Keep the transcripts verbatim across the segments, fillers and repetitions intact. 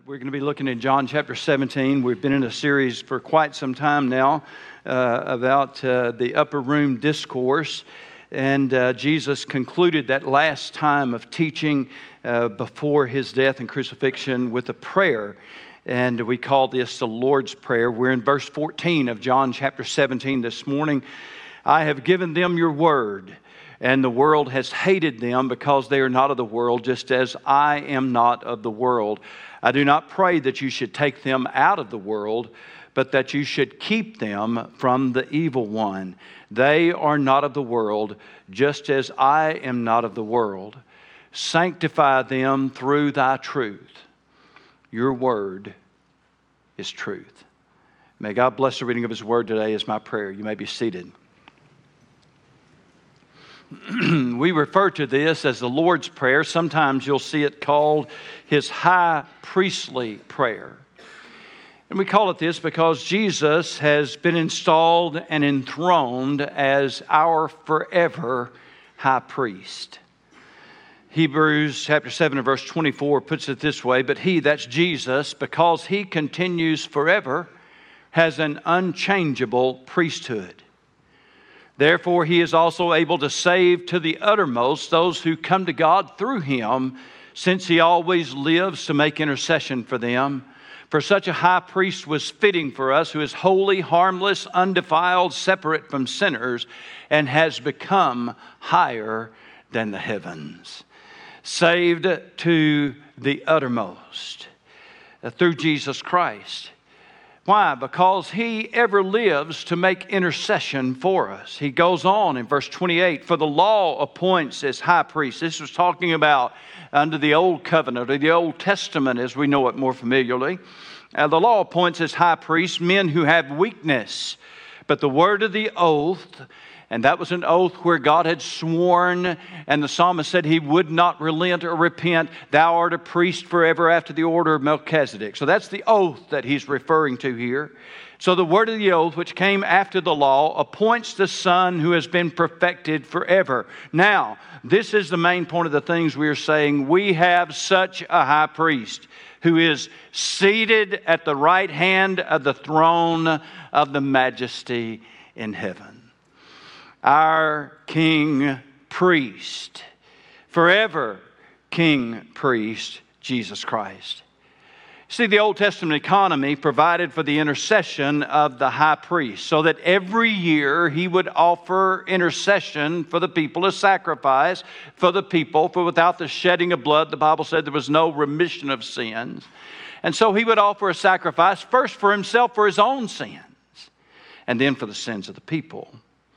We're going to be looking at John chapter seventeen. We've been in a series for quite some time now uh, about uh, the upper room discourse. And uh, Jesus concluded that last time of teaching uh, before his death and crucifixion with a prayer. And we call this the Lord's Prayer. We're in verse fourteen of John chapter seventeen this morning. I have given them your word, and the world has hated them because they are not of the world, just as I am not of the world. I do not pray that you should take them out of the world, but that you should keep them from the evil one. They are not of the world, just as I am not of the world. Sanctify them through thy truth. Your word is truth. May God bless the reading of his word today is my prayer. You may be seated. We refer to this as the Lord's Prayer. Sometimes you'll see it called his high priestly prayer. And we call it this because Jesus has been installed and enthroned as our forever high priest. Hebrews chapter seven and verse twenty-four puts it this way, but he, that's Jesus, because he continues forever, has an unchangeable priesthood. Therefore, he is also able to save to the uttermost those who come to God through him, since he always lives to make intercession for them. For such a high priest was fitting for us, who is holy, harmless, undefiled, separate from sinners, and has become higher than the heavens. Saved to the uttermost uh, through Jesus Christ. Why? Because he ever lives to make intercession for us. He goes on in verse twenty-eight, for the law appoints as high priest. This was talking about under the Old Covenant, or the Old Testament as we know it more familiarly. Uh, the law appoints as high priests men who have weakness. But the word of the oath, and that was an oath where God had sworn, and the psalmist said he would not relent or repent. Thou art a priest forever after the order of Melchizedek. So that's the oath that he's referring to here. So the word of the oath, which came after the law, appoints the Son who has been perfected forever. Now, this is the main point of the things we are saying. We have such a high priest who is seated at the right hand of the throne of the majesty in heaven. Our King Priest, forever King Priest, Jesus Christ. See, the Old Testament economy provided for the intercession of the high priest, so that every year he would offer intercession for the people, a sacrifice for the people, for without the shedding of blood, the Bible said there was no remission of sins. And so he would offer a sacrifice first for himself, for his own sins, and then for the sins of the people.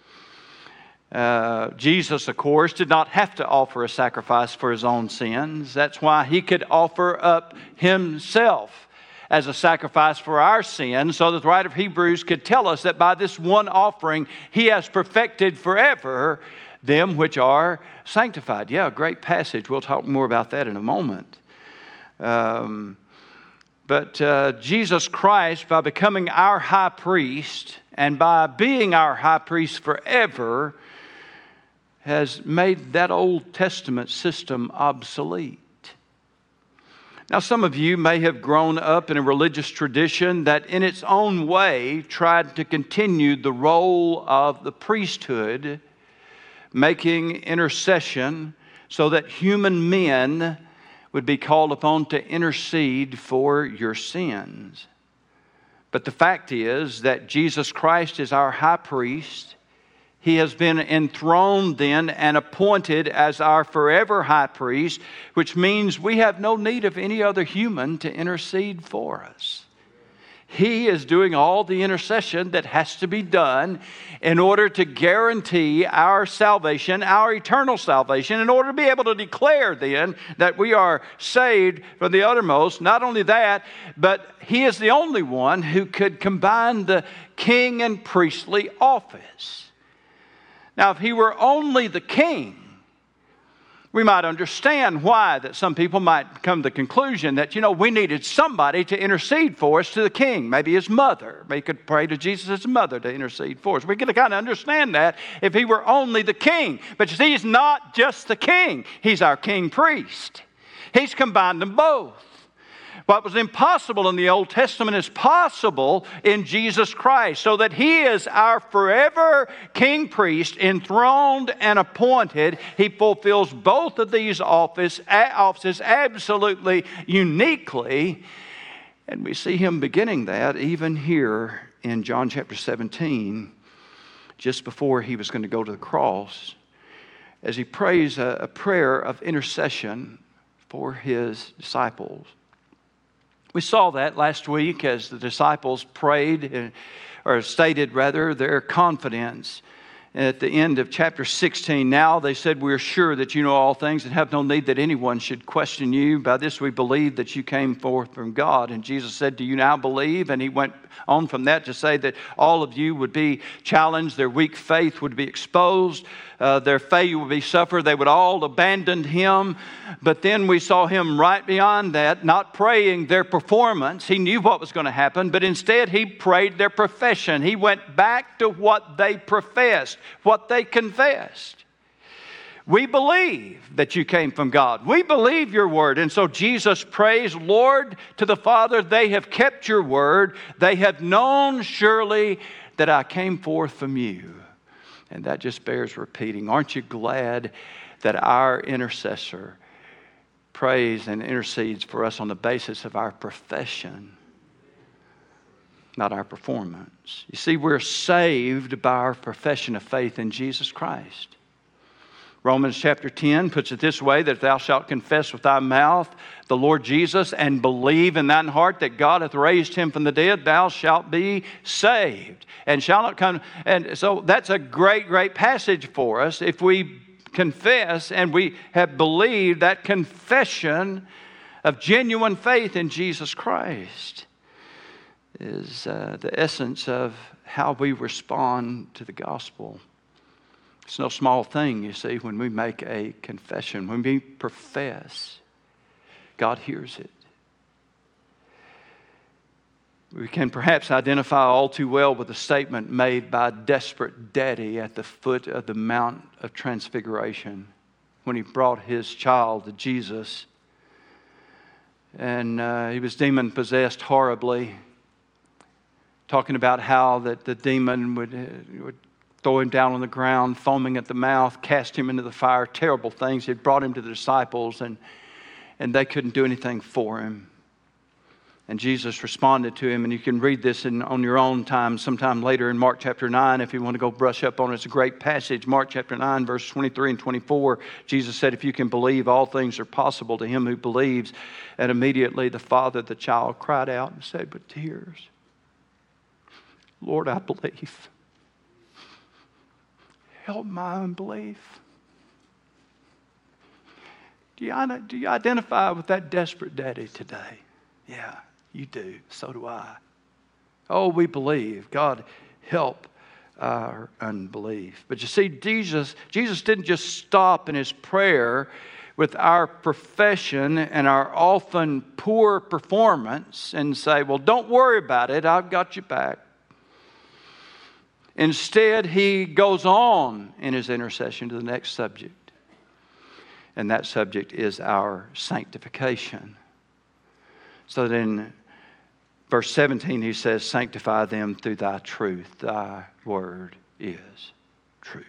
Uh, Jesus, of course, did not have to offer a sacrifice for his own sins. That's why he could offer up himself as a sacrifice for our sins, so that the writer of Hebrews could tell us that by this one offering, he has perfected forever them which are sanctified. Yeah, a great passage. We'll talk more about that in a moment. Um, but uh, Jesus Christ, by becoming our high priest and by being our high priest forever, has made that Old Testament system obsolete. Now, some of you may have grown up in a religious tradition that in its own way tried to continue the role of the priesthood, making intercession so that human men would be called upon to intercede for your sins. But the fact is that Jesus Christ is our high priest. He has been enthroned then and appointed as our forever high priest, which means we have no need of any other human to intercede for us. He is doing all the intercession that has to be done in order to guarantee our salvation, our eternal salvation, in order to be able to declare then that we are saved from the uttermost. Not only that, but he is the only one who could combine the king and priestly office. Now, if he were only the king, we might understand why that some people might come to the conclusion that, you know, we needed somebody to intercede for us to the king. Maybe his mother. Maybe he could pray to Jesus' mother to intercede for us. We could kind of understand that if he were only the king. But you see, he's not just the king. He's our king priest. He's combined them both. What was impossible in the Old Testament is possible in Jesus Christ, so that He is our forever King Priest, enthroned and appointed. He fulfills both of these office, offices absolutely uniquely. And we see Him beginning that even here in John chapter seventeen, just before He was going to go to the cross, as He prays a, a prayer of intercession for His disciples. We saw that last week as the disciples prayed, or stated rather, their confidence. At the end of chapter sixteen, now they said, "We are sure that you know all things and have no need that anyone should question you. By this we believe that you came forth from God." And Jesus said, "Do you now believe?" And He went on from that to say that all of you would be challenged, their weak faith would be exposed, uh, their failure would be suffered, they would all abandon Him. But then we saw Him right beyond that, not praying their performance. He knew what was going to happen, but instead He prayed their profession. He went back to what they professed, what they confessed. We believe that you came from God. We believe your word. And so Jesus prays, "Lord, to the Father, they have kept your word. They have known surely that I came forth from you." And that just bears repeating. Aren't you glad that our intercessor prays and intercedes for us on the basis of our profession, not our performance? You see, we're saved by our profession of faith in Jesus Christ. Romans chapter ten puts it this way, that thou shalt confess with thy mouth the Lord Jesus and believe in thine heart that God hath raised Him from the dead, thou shalt be saved. And shall not come. And so that's a great, great passage for us. If we confess and we have believed, that confession of genuine faith in Jesus Christ is uh, the essence of how we respond to the gospel. It's no small thing, you see, when we make a confession, when we profess, God hears it. We can perhaps identify all too well with the statement made by a desperate daddy at the foot of the Mount of Transfiguration when he brought his child to Jesus. And uh, he was demon-possessed horribly, talking about how that the demon would, uh, would throw him down on the ground, foaming at the mouth, cast him into the fire, terrible things. He had brought him to the disciples, and, and they couldn't do anything for him. And Jesus responded to him, and you can read this in, on your own time sometime later in Mark chapter nine if you want to go brush up on it. It's a great passage. Mark chapter nine, verse twenty-three and twenty-four. Jesus said, "If you can believe, all things are possible to him who believes." And immediately the father of the child cried out and said with tears, "Lord, I believe. Help my unbelief." Do you, do you identify with that desperate daddy today? Yeah, you do. So do I. Oh, we believe. God, help our unbelief. But you see, Jesus, Jesus didn't just stop in His prayer with our profession and our often poor performance and say, "Well, don't worry about it. I've got you back." Instead, He goes on in His intercession to the next subject. And that subject is our sanctification. So that in verse seventeen, He says, "Sanctify them through thy truth. Thy word is truth."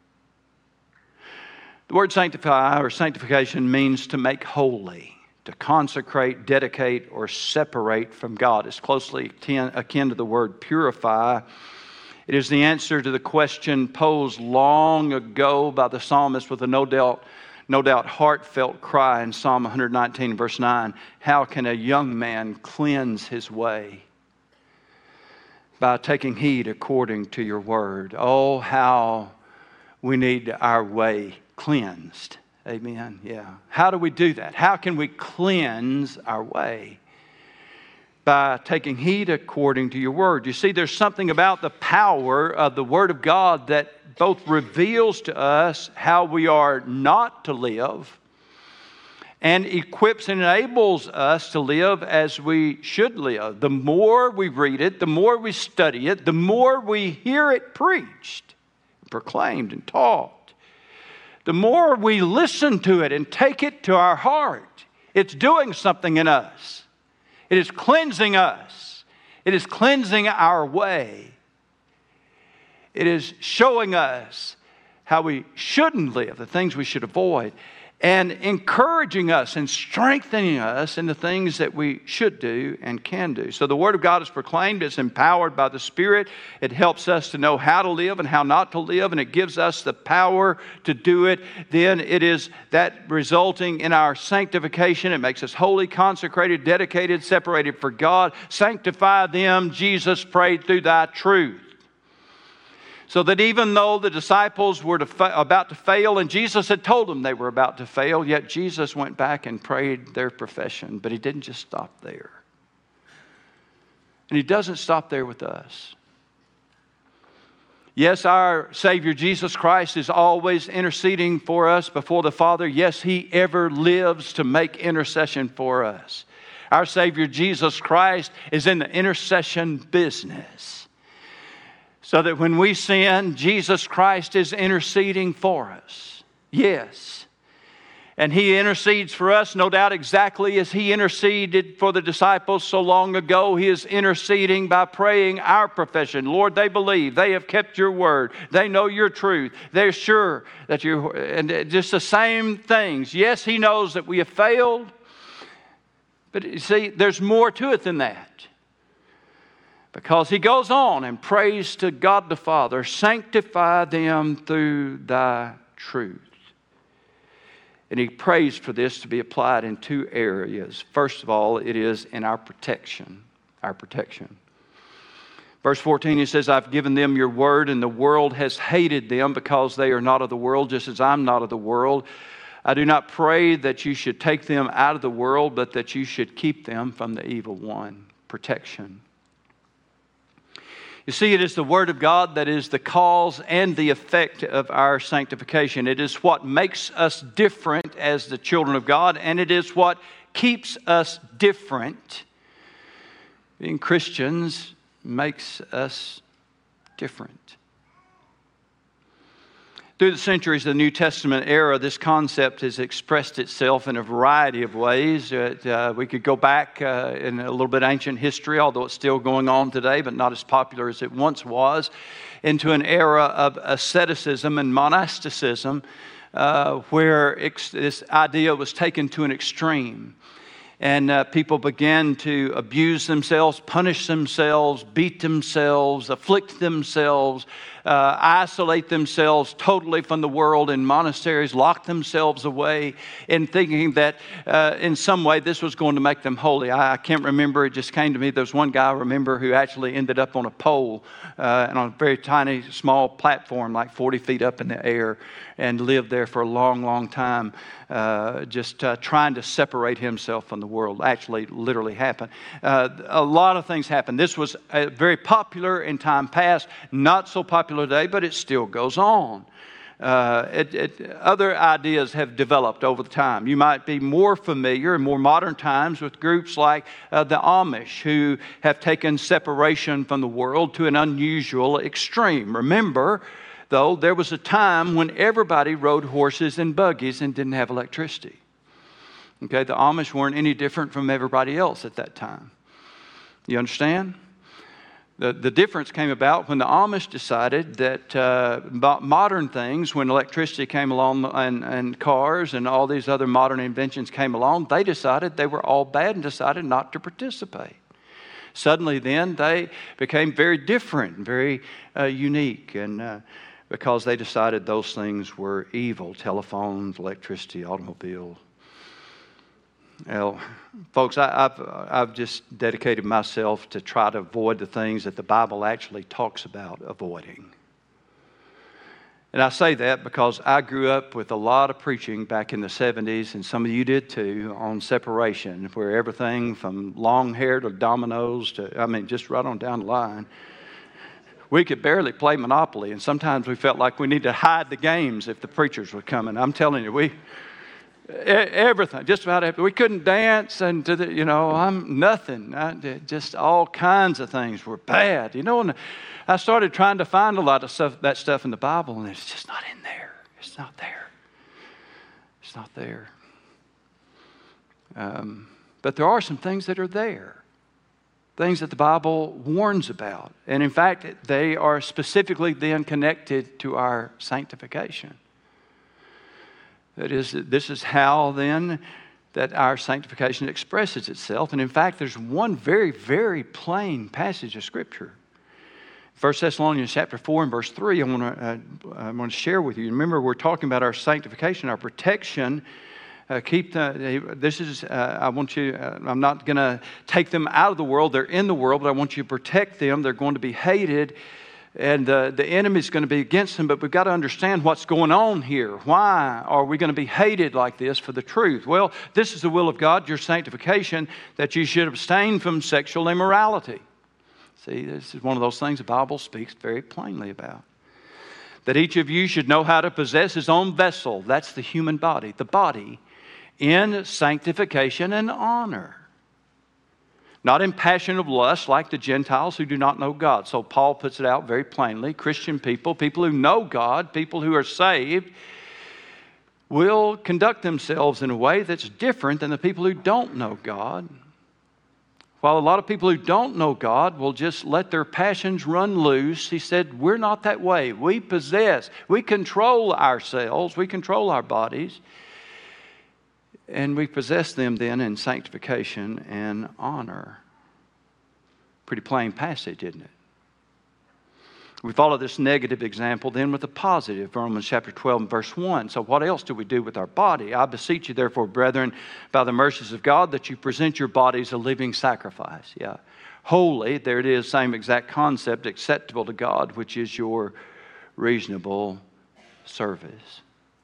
The word sanctify or sanctification means to make holy, to consecrate, dedicate, or separate from God. It's closely akin to the word purify. It is the answer to the question posed long ago by the psalmist with a no doubt, no doubt heartfelt cry in Psalm one nineteen, verse nine. "How can a young man cleanse his way?" By taking heed according to your word. Oh, how we need our way cleansed. Amen. Yeah. How do we do that? How can we cleanse our way? By taking heed according to your word. You see, there's something about the power of the Word of God that both reveals to us how we are not to live and equips and enables us to live as we should live. The more we read it, the more we study it, the more we hear it preached, proclaimed, and taught, the more we listen to it and take it to our heart. It's doing something in us. It is cleansing us. It is cleansing our way. It is showing us how we shouldn't live, the things we should avoid, and encouraging us and strengthening us in the things that we should do and can do. So the Word of God is proclaimed. It's empowered by the Spirit. It helps us to know how to live and how not to live, and it gives us the power to do it. Then it is that resulting in our sanctification. It makes us holy, consecrated, dedicated, separated for God. Sanctify them, Jesus prayed, through thy truth. So that even though the disciples were to fa- about to fail, and Jesus had told them they were about to fail, yet Jesus went back and prayed their profession. But He didn't just stop there. And He doesn't stop there with us. Yes, our Savior Jesus Christ is always interceding for us before the Father. Yes, He ever lives to make intercession for us. Our Savior Jesus Christ is in the intercession business. So that when we sin, Jesus Christ is interceding for us. Yes. And He intercedes for us, no doubt, exactly as He interceded for the disciples so long ago. He is interceding by praying our profession. Lord, they believe. They have kept your word. They know your truth. They're sure that you're... And just the same things. Yes, He knows that we have failed. But you see, there's more to it than that. Because He goes on and prays to God the Father, sanctify them through thy truth. And He prays for this to be applied in two areas. First of all, it is in our protection. Our protection. Verse fourteen, He says, I've given them your word, and the world has hated them because they are not of the world, just as I'm not of the world. I do not pray that you should take them out of the world, but that you should keep them from the evil one. Protection. You see, it is the Word of God that is the cause and the effect of our sanctification. It is what makes us different as the children of God, and it is what keeps us different. Being Christians makes us different. Through the centuries of the New Testament era, this concept has expressed itself in a variety of ways. Uh, we could go back uh, in a little bit ancient history, although it's still going on today, but not as popular as it once was, into an era of asceticism and monasticism, uh, where ex- this idea was taken to an extreme. And uh, people began to abuse themselves, punish themselves, beat themselves, afflict themselves, uh, isolate themselves totally from the world in monasteries, lock themselves away in thinking that uh, in some way this was going to make them holy. I, I can't remember. It just came to me. There was one guy I remember who actually ended up on a pole uh, and on a very tiny, small platform, like forty feet up in the air, and lived there for a long, long time, uh, just uh, trying to separate himself from the world. Actually, literally happened. Uh, a lot of things happened. This was uh, very popular in time past, not so popular today, but it still goes on. Uh, it, it, other ideas have developed over the time. You might be more familiar in more modern times with groups like uh, the Amish, who have taken separation from the world to an unusual extreme. Remember, though, there was a time when everybody rode horses and buggies and didn't have electricity. Okay, the Amish weren't any different from everybody else at that time. You understand? The, the difference came about when the Amish decided that uh, modern things, when electricity came along and, and cars and all these other modern inventions came along, they decided they were all bad and decided not to participate. Suddenly then they became very different, very uh, unique, and uh, because they decided those things were evil: telephones, electricity, automobiles. Well, folks, I, I've, I've just dedicated myself to try to avoid the things that the Bible actually talks about avoiding. And I say that because I grew up with a lot of preaching back in the seventies, and some of you did too, on separation, where everything from long hair to dominoes to, I mean, just right on down the line. We could barely play Monopoly, and sometimes we felt like we needed to hide the games if the preachers were coming. I'm telling you, we... Everything, just about everything. We couldn't dance, and to the, you know, I'm nothing. I, just all kinds of things were bad, you know. And I started trying to find a lot of stuff, that stuff in the Bible, and it's just not in there. It's not there. It's not there. Um, but there are some things that are there. things that the Bible warns about. And in fact, they are specifically then connected to our sanctification. That is, this is how then that our sanctification expresses itself. And in fact, there's one very, very plain passage of Scripture. First Thessalonians chapter four and verse three, I want to uh, I want to share with you. Remember, we're talking about our sanctification, our protection. Uh, keep the, this is, uh, I want you, uh, I'm not going to take them out of the world. They're in the world, but I want you to protect them. They're going to be hated, and uh, the enemy is going to be against them. But we've got to understand what's going on here. Why are we going to be hated like this for the truth? Well, this is the will of God, your sanctification, that you should abstain from sexual immorality. See, this is one of those things the Bible speaks very plainly about. That each of you should know how to possess his own vessel. That's the human body. The body in sanctification and honor. Not in passion of lust like the Gentiles who do not know God. So Paul puts it out very plainly. Christian people, people who know God, people who are saved, will conduct themselves in a way that's different than the people who don't know God. While a lot of people who don't know God will just let their passions run loose, he said, we're not that way. We possess, we control ourselves, we control our bodies. And we possess them then in sanctification and honor. Pretty plain passage, isn't it? We follow this negative example then with a positive, Romans chapter twelve and verse one. So what else do we do with our body? I beseech you therefore, brethren, by the mercies of God, that you present your bodies a living sacrifice. Yeah. Holy, there it is, same exact concept, acceptable to God, which is your reasonable service.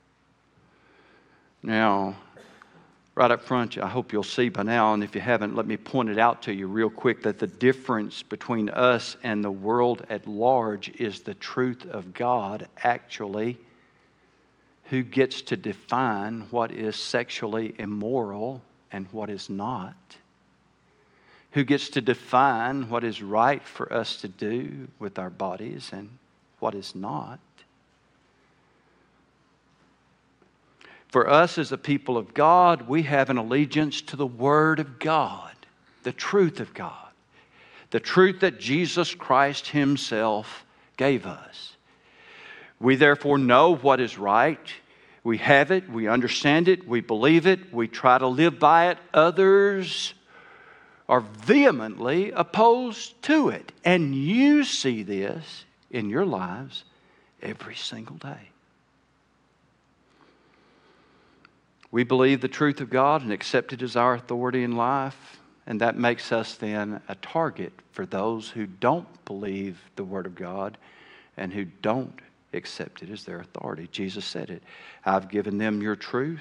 Now, right up front, I hope you'll see by now, and if you haven't, let me point it out to you real quick, that the difference between us and the world at large is the truth of God, actually. Who gets to define what is sexually immoral and what is not? Who gets to define what is right for us to do with our bodies and what is not? For us as a people of God, we have an allegiance to the Word of God, the truth of God, the truth that Jesus Christ Himself gave us. We therefore know what is right. We have it, we understand it, we believe it, we try to live by it. Others are vehemently opposed to it. And you see this in your lives every single day. We believe the truth of God and accept it as our authority in life, and that makes us then a target for those who don't believe the Word of God and who don't accept it as their authority. Jesus said it. I've given them your truth.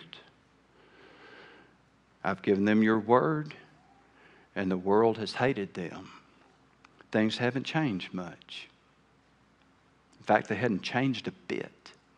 I've given them your word, and the world has hated them. Things haven't changed much. In fact, they hadn't changed a bit.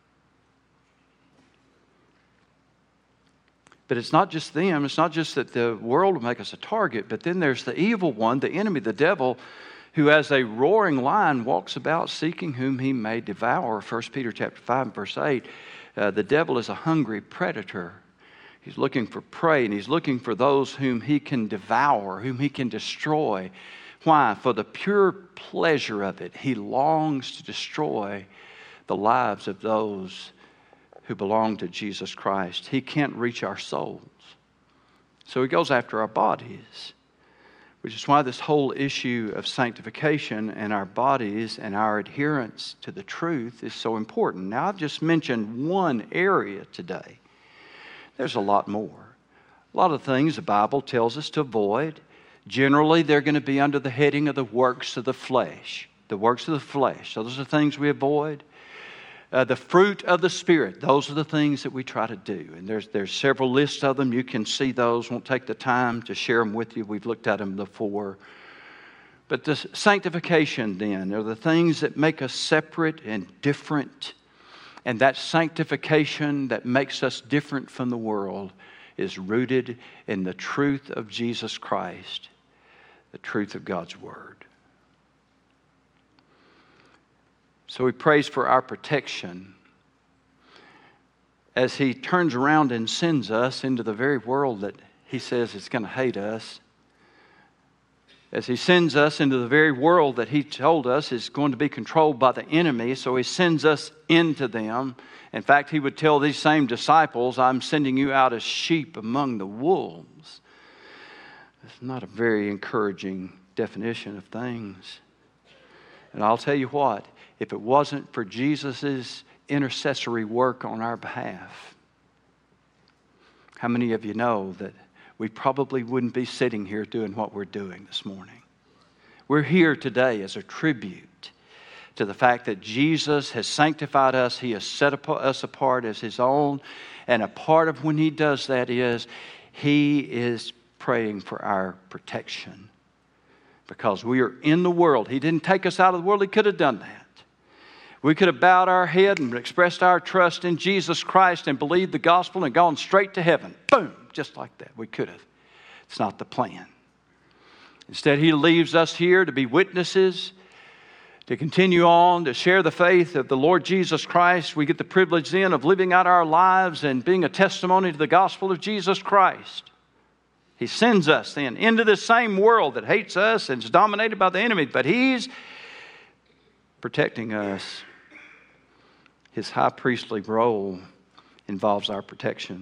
But it's not just them. It's not just that the world will make us a target, but then there's the evil one, the enemy, the devil, who as a roaring lion walks about seeking whom he may devour. First Peter chapter five, verse eight. Uh, the devil is a hungry predator. He's looking for prey, and he's looking for those whom he can devour, whom he can destroy. Why? For the pure pleasure of it. He longs to destroy the lives of those who belong to Jesus Christ. He can't reach our souls. So he goes after our bodies, which is why this whole issue of sanctification and our bodies and our adherence to the truth is so important. Now, I've just mentioned one area today. There's a lot more. A lot of things the Bible tells us to avoid. Generally, they're going to be under the heading of the works of the flesh. The works of the flesh. So those are things we avoid. Uh, the fruit of the Spirit, those are the things that we try to do. And there's there's several lists of them. You can see those. Won't take the time to share them with you. We've looked at them before. But the sanctification then are the things that make us separate and different. And that sanctification that makes us different from the world is rooted in the truth of Jesus Christ, the truth of God's Word. So he prays for our protection as he turns around and sends us into the very world that he says is going to hate us. as He sends us into the very world that He told us is going to be controlled by the enemy, so He sends us into them. In fact, He would tell these same disciples, I'm sending you out as sheep among the wolves. It's not a very encouraging definition of things. And I'll tell you what, if it wasn't for Jesus' intercessory work on our behalf, how many of you know that we probably wouldn't be sitting here doing what we're doing this morning? We're here today as a tribute to the fact that Jesus has sanctified us. He has set us apart as His own. And a part of when He does that is He is praying for our protection. Because we are in the world. He didn't take us out of the world. He could have done that. We could have bowed our head and expressed our trust in Jesus Christ and believed the gospel and gone straight to heaven. Boom! Just like that. We could have. It's not the plan. Instead, He leaves us here to be witnesses, to continue on, to share the faith of the Lord Jesus Christ. We get the privilege then of living out our lives and being a testimony to the gospel of Jesus Christ. He sends us then into this same world that hates us and is dominated by the enemy, but He's protecting us. His high priestly role involves our protection.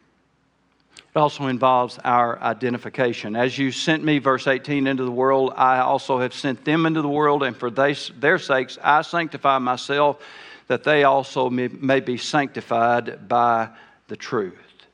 It also involves our identification. As you sent me, verse eighteen, into the world, I also have sent them into the world, and for they, their sakes I sanctify myself, that they also may, may be sanctified by the truth.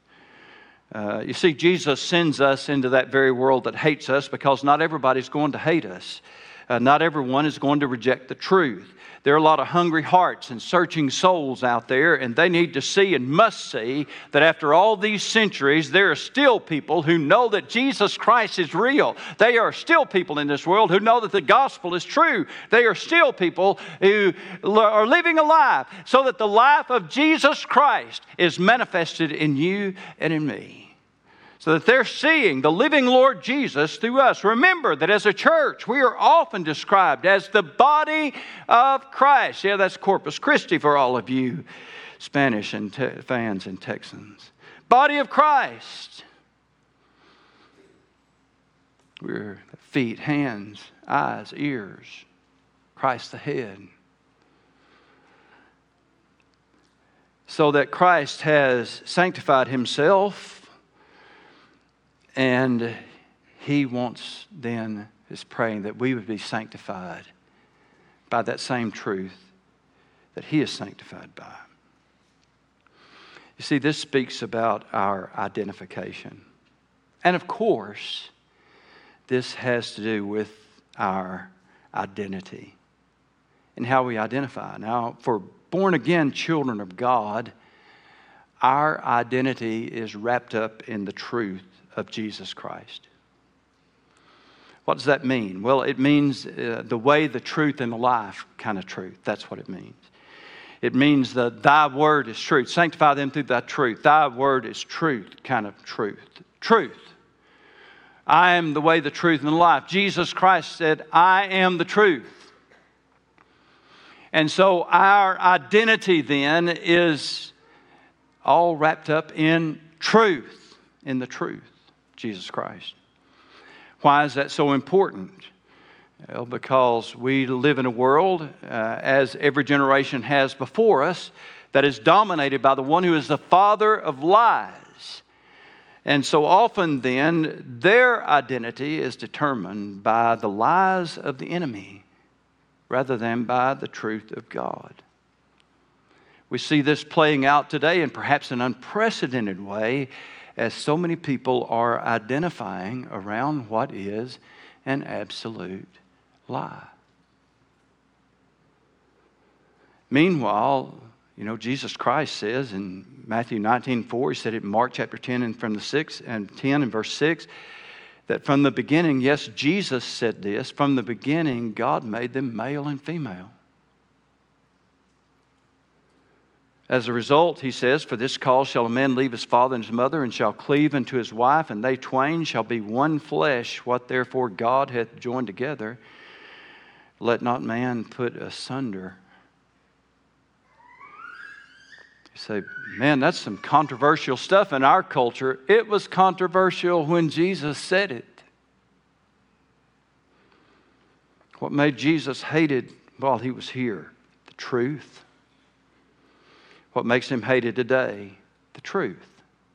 Uh, you see, Jesus sends us into that very world that hates us because not everybody's going to hate us. Uh, not everyone is going to reject the truth. There are a lot of hungry hearts and searching souls out there, and they need to see and must see that after all these centuries, there are still people who know that Jesus Christ is real. They are still people in this world who know that the gospel is true. They are still people who are living a life so that the life of Jesus Christ is manifested in you and in me. So that they're seeing the living Lord Jesus through us. Remember that as a church, we are often described as the body of Christ. Yeah, that's Corpus Christi for all of you Spanish and te- fans and Texans. Body of Christ. We're feet, hands, eyes, ears. Christ the head. So that Christ has sanctified Himself. And He wants then, is praying that we would be sanctified by that same truth that He is sanctified by. You see, this speaks about our identification. And of course, this has to do with our identity and how we identify. Now, for born-again children of God, our identity is wrapped up in the truth of Jesus Christ. What does that mean? Well, it means uh, the way, the truth, and the life kind of truth. That's what it means. It means that Thy word is truth. Sanctify them through Thy truth. Thy word is truth kind of truth. Truth. I am the way, the truth, and the life. Jesus Christ said, I am the truth. And so our identity then is all wrapped up in truth, in the truth. Jesus Christ. Why is that so important? Well, because we live in a world, uh, as every generation has before us, that is dominated by the one who is the father of lies. And so often then, their identity is determined by the lies of the enemy rather than by the truth of God. We see this playing out today in perhaps an unprecedented way, as so many people are identifying around what is an absolute lie. Meanwhile, you know, Jesus Christ says in Matthew nineteen four, He said it in Mark chapter ten and from the six and ten and verse six, that from the beginning, yes, Jesus said this, from the beginning God made them male and female. As a result, He says, for this cause shall a man leave his father and his mother, and shall cleave unto his wife, and they twain shall be one flesh. What therefore God hath joined together, let not man put asunder. You say, man, that's some controversial stuff in our culture. It was controversial when Jesus said it. What made Jesus hated while he was here? The truth. What makes him hated today? The truth.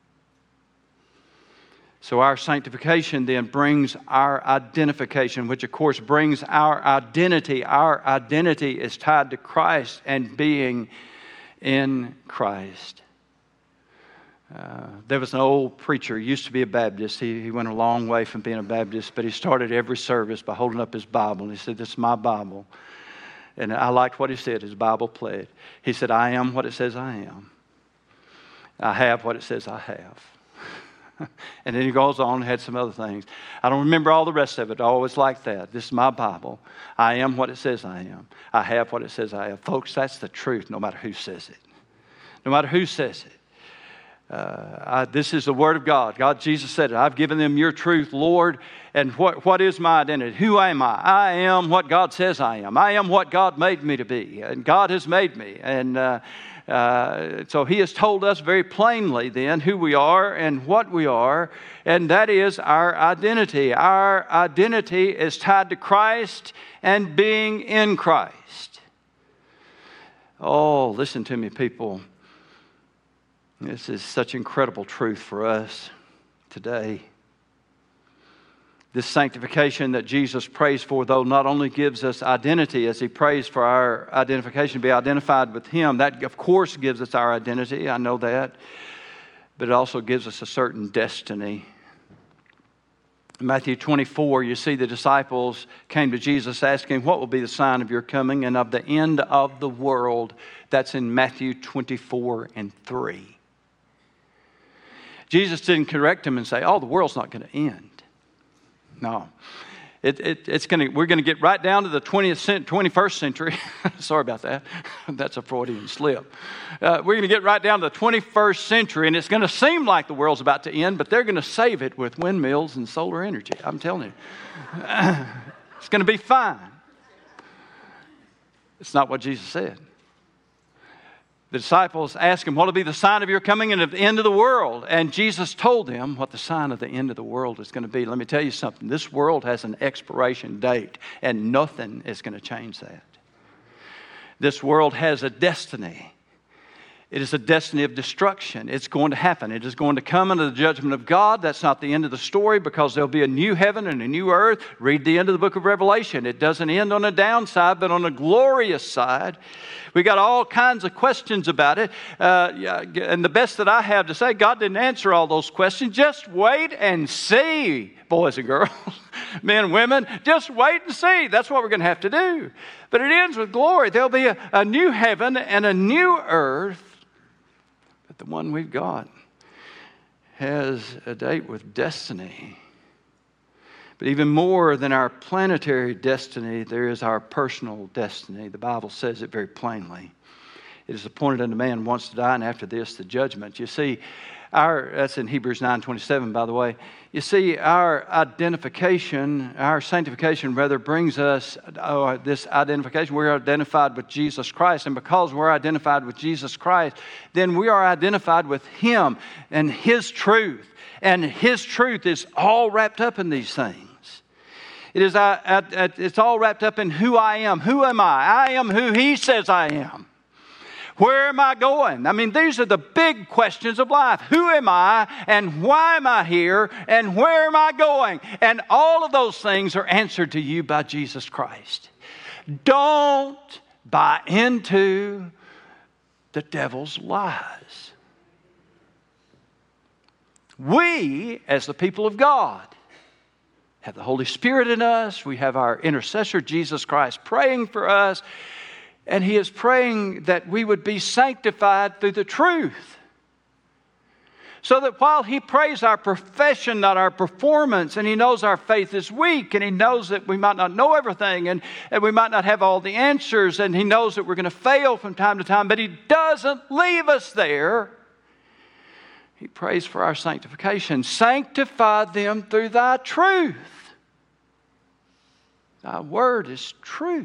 So our sanctification then brings our identification, which of course brings our identity. Our identity is tied to Christ and being in Christ. Uh, there was an old preacher, he used to be a Baptist. He, he went a long way from being a Baptist, but he started every service by holding up his Bible. And he said, "This is my Bible." And I liked what he said, his Bible pledge. He said, "I am what it says I am. I have what it says I have." And then he goes on and had some other things. I don't remember all the rest of it. I always like that. This is my Bible. I am what it says I am. I have what it says I have. Folks, that's the truth no matter who says it. No matter who says it. Uh, I, this is the Word of God. God, Jesus said it. I've given them your truth, Lord. And what, what is my identity? Who am I? I am what God says I am. I am what God made me to be. And God has made me. And uh, uh, so He has told us very plainly then who we are and what we are. And that is our identity. Our identity is tied to Christ and being in Christ. Oh, listen to me, people. This is such incredible truth for us today. This sanctification that Jesus prays for, though, not only gives us identity as He prays for our identification, to be identified with Him. That, of course, gives us our identity. I know that. But it also gives us a certain destiny. In Matthew twenty-four, you see the disciples came to Jesus asking, "What will be the sign of your coming and of the end of the world?" That's in Matthew twenty-four and three. Jesus didn't correct him and say, "Oh, the world's not going to end." No. It, it, it's going to, we're going to get right down to the twentieth, twenty-first century. Sorry about that. That's a Freudian slip. Uh, we're going to get right down to the twenty-first century, and it's going to seem like the world's about to end, but they're going to save it with windmills and solar energy. I'm telling you. It's going to be fine. It's not what Jesus said. The disciples asked him, "What will be the sign of your coming and of the end of the world?" And Jesus told them what the sign of the end of the world is going to be. Let me tell you something. This world has an expiration date, and nothing is going to change that. This world has a destiny. It is a destiny of destruction. It's going to happen. It is going to come under the judgment of God. That's not the end of the story, because there'll be a new heaven and a new earth. Read the end of the book of Revelation. It doesn't end on a downside, but on a glorious side. We got all kinds of questions about it. Uh, and the best that I have to say, God didn't answer all those questions. Just wait and see, boys and girls, men and women. Just wait and see. That's what we're going to have to do. But it ends with glory. There'll be a, a new heaven and a new earth. But the one we've got has a date with destiny. But even more than our planetary destiny, there is our personal destiny. The Bible says it very plainly. It is appointed unto man once to die, and after this, the judgment. You see, our that's in Hebrews nine twenty-seven, by the way. You see, our identification, our sanctification, rather, brings us uh, this identification. We're identified with Jesus Christ, and because we're identified with Jesus Christ, then we are identified with Him and His truth. And His truth is all wrapped up in these things. It is, I, I, it's all wrapped up in who I am. Who am I? I am who He says I am. Where am I going? I mean, these are the big questions of life. Who am I, and why am I here, and where am I going? And all of those things are answered to you by Jesus Christ. Don't buy into the devil's lies. We, as the people of God, have the Holy Spirit in us. We have our intercessor, Jesus Christ, praying for us. And He is praying that we would be sanctified through the truth. So that while He prays our profession, not our performance, and He knows our faith is weak, and He knows that we might not know everything, and, and we might not have all the answers, and He knows that we're going to fail from time to time, but He doesn't leave us there. He prays for our sanctification. Sanctify them through Thy truth. Thy word is truth.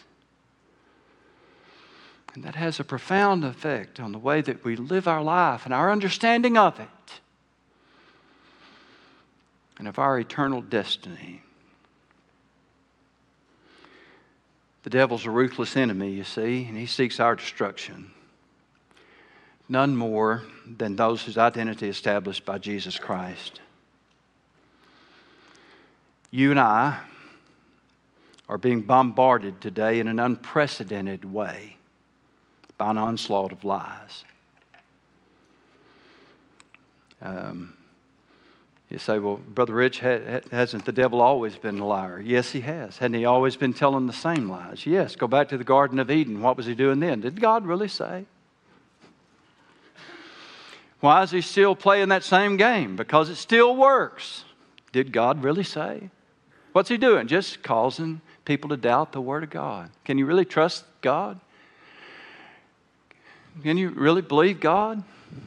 And that has a profound effect on the way that we live our life and our understanding of it and of our eternal destiny. The devil's a ruthless enemy, you see, and he seeks our destruction. None more than those whose identity is established by Jesus Christ. You and I are being bombarded today in an unprecedented way by an onslaught of lies. Um, you say, well, Brother Rich, hasn't the devil always been a liar? Yes, he has. Hadn't he always been telling the same lies? Yes. Go back to the Garden of Eden. What was he doing then? Did God really say? Why is he still playing that same game? Because it still works. Did God really say? What's he doing? Just causing people to doubt the Word of God. Can you really trust God? Can you really believe God?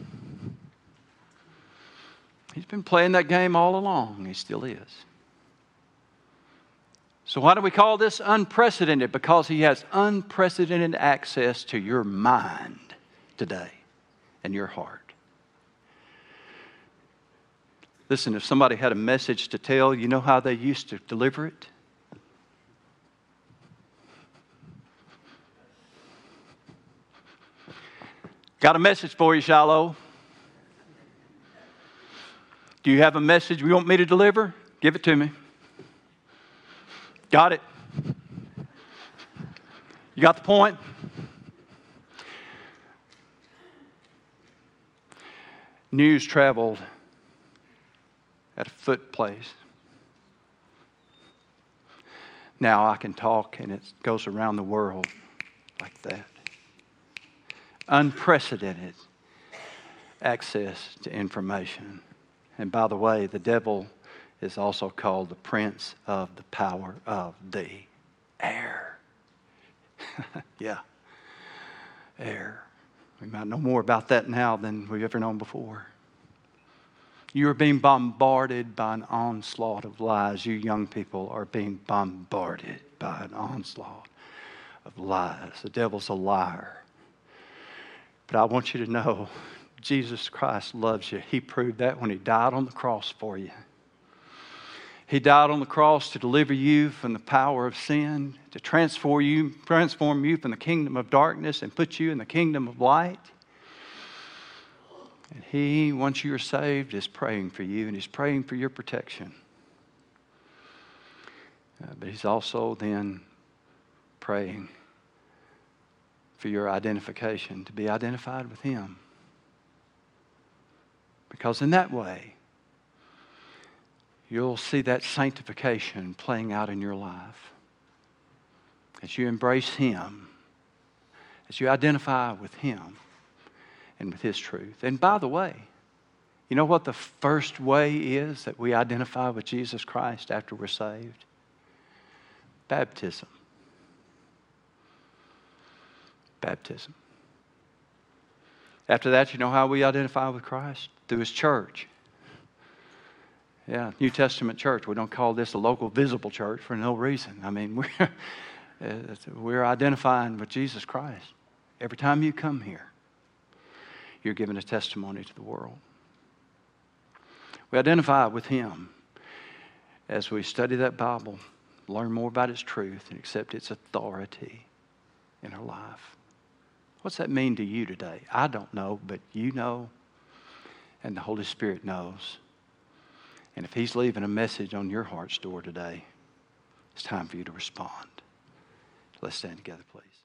He's been playing that game all along. He still is. So why do we call this unprecedented? Because he has unprecedented access to your mind today and your heart. Listen, if somebody had a message to tell, you know how they used to deliver it? Got a message for you, Shiloh. Do you have a message you want me to deliver? Give it to me. Got it? You got the point? News traveled at a foot pace. Now I can talk and it goes around the world like that. Unprecedented access to information. And by the way, the devil is also called the prince of the power of the air. Yeah, air. We might know more about that now than we've ever known before. You are being bombarded by an onslaught of lies. You young people are being bombarded by an onslaught of lies. The devil's a liar. But I want you to know, Jesus Christ loves you. He proved that when He died on the cross for you. He died on the cross to deliver you from the power of sin, to transform you, transform you from the kingdom of darkness and put you in the kingdom of light. And He, once you are saved, is praying for you and He's praying for your protection. Uh, but He's also then praying for your identification, to be identified with Him. Because in that way, you'll see that sanctification playing out in your life. As you embrace Him, as you identify with Him and with His truth. And by the way, you know what the first way is that we identify with Jesus Christ after we're saved? Baptism. Baptism. After that, you know how we identify with Christ? Through His church. Yeah, New Testament church. We don't call this a local visible church for no reason. I mean, we're, we're identifying with Jesus Christ. Every time you come here, you're giving a testimony to the world. We identify with Him as we study that Bible, learn more about its truth, and accept its authority in our life. What's that mean to you today? I don't know, but you know, and the Holy Spirit knows. And if He's leaving a message on your heart's door today, it's time for you to respond. Let's stand together, please.